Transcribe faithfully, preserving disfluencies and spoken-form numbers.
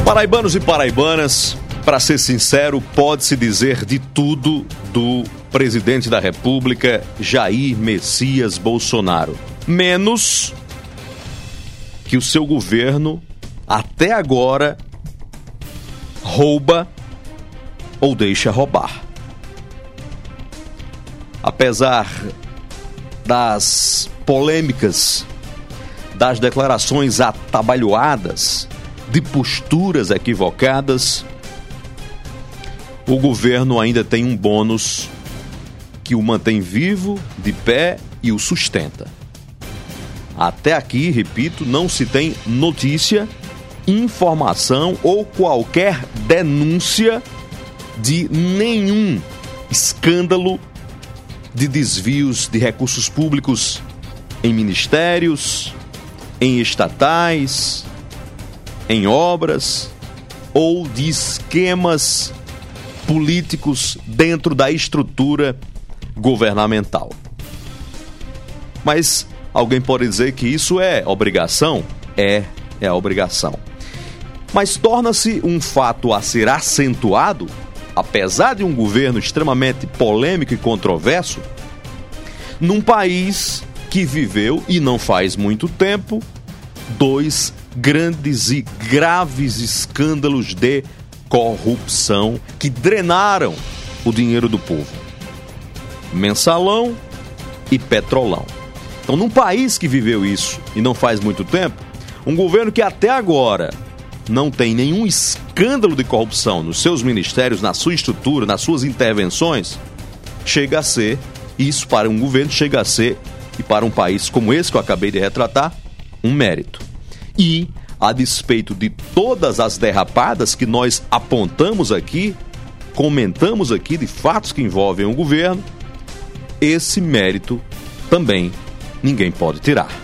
Paraibanos e paraibanas, para ser sincero, pode-se dizer de tudo do presidente da República, Jair Messias Bolsonaro. Menos que o seu governo, até agora, rouba ou deixa roubar. Apesar das polêmicas, das declarações atabalhoadas, de posturas equivocadas, o governo ainda tem um bônus que o mantém vivo, de pé e o sustenta. Até aqui, repito, não se tem notícia, informação ou qualquer denúncia de nenhum escândalo de desvios de recursos públicos em ministérios, em estatais, em obras ou de esquemas políticos dentro da estrutura governamental. Mas alguém pode dizer que isso é obrigação? É, é a obrigação. Mas torna-se um fato a ser acentuado, apesar de um governo extremamente polêmico e controverso, num país que viveu, e não faz muito tempo, dois grandes e graves escândalos de corrupção que drenaram o dinheiro do povo. Mensalão e Petrolão. Então, num país que viveu isso e não faz muito tempo, um governo que até agora não tem nenhum escândalo de corrupção nos seus ministérios, na sua estrutura, nas suas intervenções, chega a ser, isso para um governo chega a ser, e para um país como esse que eu acabei de retratar, um mérito. E, a despeito de todas as derrapadas que nós apontamos aqui, comentamos aqui de fatos que envolvem o governo, esse mérito também ninguém pode tirar.